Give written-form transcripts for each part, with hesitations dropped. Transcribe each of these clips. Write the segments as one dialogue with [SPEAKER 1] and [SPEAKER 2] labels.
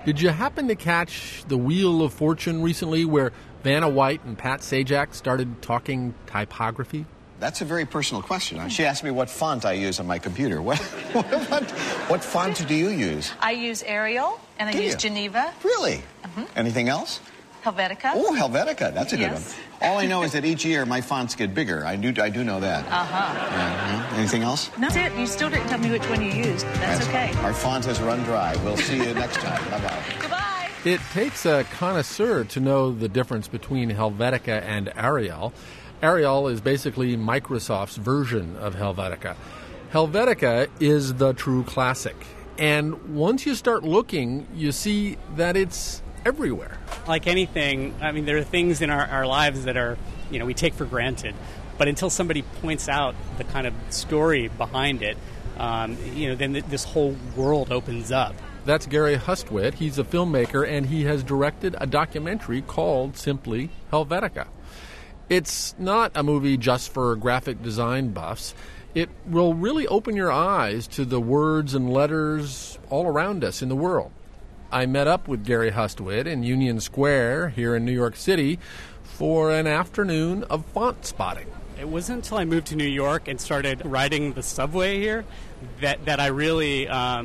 [SPEAKER 1] Did you happen to catch the Wheel of Fortune recently where Vanna White and Pat Sajak started talking typography?
[SPEAKER 2] That's a very personal question. She asked me what font I use on my computer. What font do you use?
[SPEAKER 3] I use Arial, and I use Geneva.
[SPEAKER 2] Really? Anything else?
[SPEAKER 3] Helvetica.
[SPEAKER 2] Oh, Helvetica. That's a good one. All I know is that each year my fonts get bigger. I do know that. Yeah. Anything else?
[SPEAKER 3] No, that's it. You still didn't tell me which one you used. That's okay.
[SPEAKER 2] Our font has run dry. We'll see you next time. Bye-bye.
[SPEAKER 3] Goodbye.
[SPEAKER 1] It takes a connoisseur to know the difference between Helvetica and Arial. Arial is basically Microsoft's version of Helvetica. Helvetica is the true classic. And once you start looking, you see that it's everywhere.
[SPEAKER 4] Like anything, I mean, there are things in our lives that are, we take for granted. But until somebody points out the kind of story behind it, then this whole world opens up.
[SPEAKER 1] That's Gary Hustwit. He's a filmmaker, and he has directed a documentary called simply Helvetica. It's not a movie just for graphic design buffs. It will really open your eyes to the words and letters all around us in the world. I met up with Gary Hustwit in Union Square here in New York City for an afternoon of font spotting.
[SPEAKER 4] It wasn't until I moved to New York and started riding the subway here that I really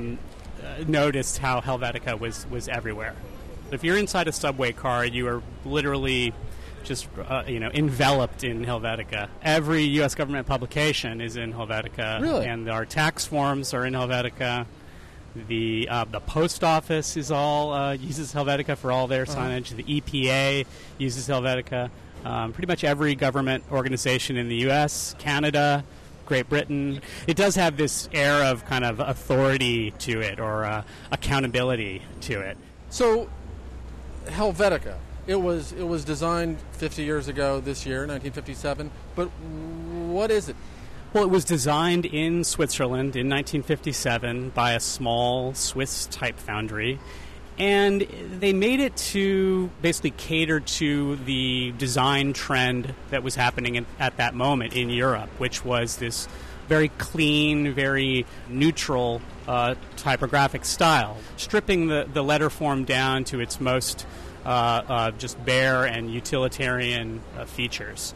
[SPEAKER 4] noticed how Helvetica was everywhere. If you're inside a subway car, you are literally just enveloped in Helvetica. Every U.S. government publication is in Helvetica.
[SPEAKER 1] Really?
[SPEAKER 4] And our tax forms are in Helvetica. The post office is all uses Helvetica for all their signage. The EPA uses Helvetica. Pretty much every government organization in the U.S., Canada, Great Britain. It does have this air of kind of authority to it, or accountability to it.
[SPEAKER 1] So, Helvetica, it was designed 50 years ago this year, 1957. But what is it?
[SPEAKER 4] Well, it was designed in Switzerland in 1957 by a small Swiss type foundry. And they made it to basically cater to the design trend that was happening at that moment in Europe, which was this very clean, very neutral typographic style, stripping the letter form down to its most just bare and utilitarian features.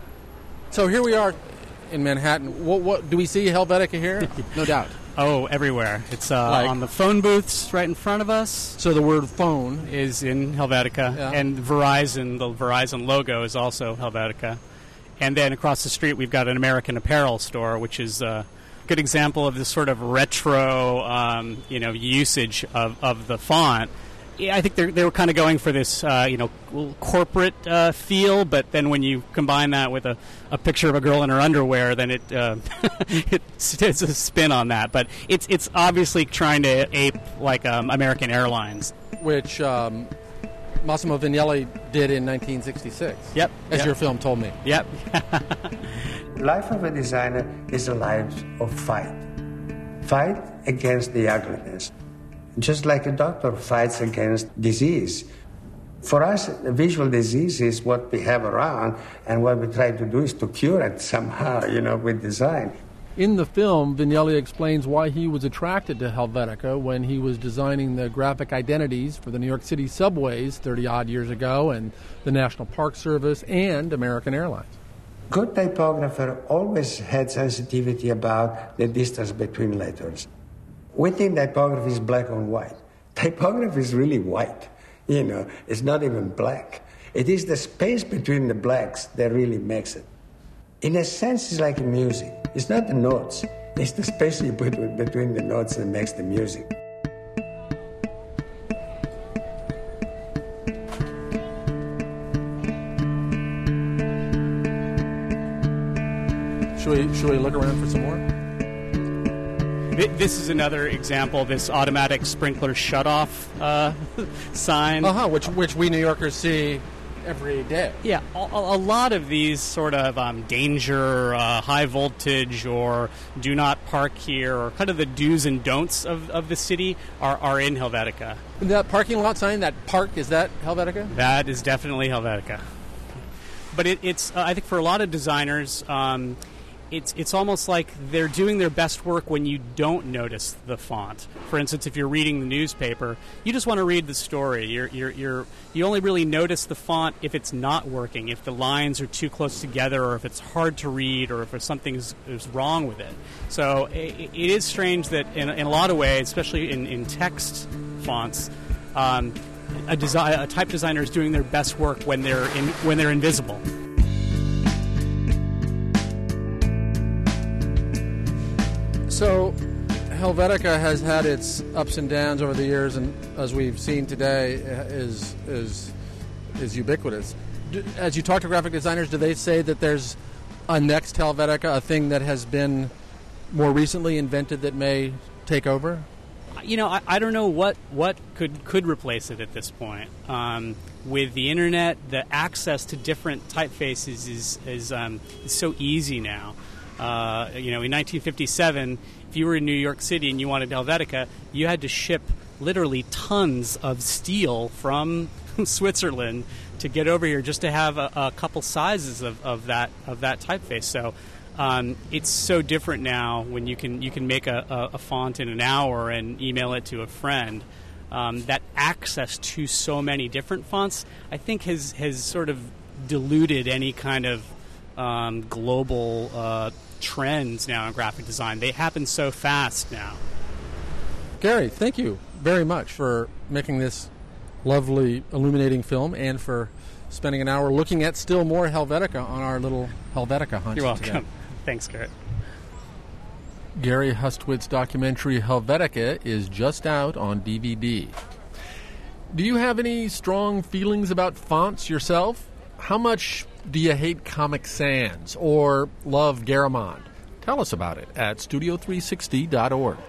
[SPEAKER 1] So here we are in Manhattan. What do we see Helvetica here? No doubt.
[SPEAKER 4] Oh, everywhere. It's on the phone booths right in front of us.
[SPEAKER 1] So the word phone
[SPEAKER 4] is in Helvetica.
[SPEAKER 1] Yeah.
[SPEAKER 4] And Verizon, the Verizon logo is also Helvetica. And then across the street we've got an American Apparel store, which is a good example of this sort of retro usage of the font. Yeah, I think they were kind of going for this, corporate feel, but then when you combine that with a picture of a girl in her underwear, then it's a spin on that. But it's obviously trying to ape like American Airlines,
[SPEAKER 1] which Massimo Vignelli did in 1966.
[SPEAKER 4] Yep,
[SPEAKER 1] as your film told me.
[SPEAKER 4] Yep.
[SPEAKER 5] Life of a designer is a life of fight against the ugliness. Just like a doctor fights against disease. For us, a visual disease is what we have around, and what we try to do is to cure it somehow, with design.
[SPEAKER 1] In the film, Vignelli explains why he was attracted to Helvetica when he was designing the graphic identities for the New York City subways 30-odd years ago, and the National Park Service, and American Airlines.
[SPEAKER 5] Good typographer always had sensitivity about the distance between letters. We think typography is black on white. Typography is really white. It's not even black. It is the space between the blacks that really makes it. In a sense, it's like music. It's not the notes. It's the space you put between the notes that makes the music.
[SPEAKER 1] Should we look around for some more?
[SPEAKER 4] This is another example, this automatic sprinkler shutoff sign.
[SPEAKER 1] Which we New Yorkers see every day.
[SPEAKER 4] Yeah, a lot of these sort of danger, high voltage, or do not park here, or kind of the do's and don'ts of the city are in Helvetica.
[SPEAKER 1] That parking lot sign, that park, is that Helvetica?
[SPEAKER 4] That is definitely Helvetica. But it's I think for a lot of designers, it's almost like they're doing their best work when you don't notice the font. For instance, if you're reading the newspaper, you just want to read the story. You only really notice the font if it's not working, if the lines are too close together, or if it's hard to read, or if something is wrong with it. So it is strange that in a lot of ways, especially in text fonts, a type designer is doing their best work when they're invisible.
[SPEAKER 1] So, Helvetica has had its ups and downs over the years, and as we've seen today, is ubiquitous. As you talk to graphic designers, do they say that there's a next Helvetica, a thing that has been more recently invented that may take over?
[SPEAKER 4] I don't know what could replace it at this point. With the internet, the access to different typefaces is so easy now. In 1957, if you were in New York City and you wanted Helvetica, you had to ship literally tons of steel from Switzerland to get over here just to have a couple sizes of that typeface. So it's so different now when you can make a font in an hour and email it to a friend. That access to so many different fonts, I think, has sort of diluted any kind of global trends now in graphic design. They happen so fast now.
[SPEAKER 1] Gary, thank you very much for making this lovely illuminating film and for spending an hour looking at still more Helvetica on our little Helvetica hunt.
[SPEAKER 4] You're welcome.
[SPEAKER 1] Today.
[SPEAKER 4] Thanks, Garrett.
[SPEAKER 1] Gary Hustwit's documentary Helvetica is just out on DVD. Do you have any strong feelings about fonts yourself? How much do you hate Comic Sans or love Garamond? Tell us about it at studio360.org.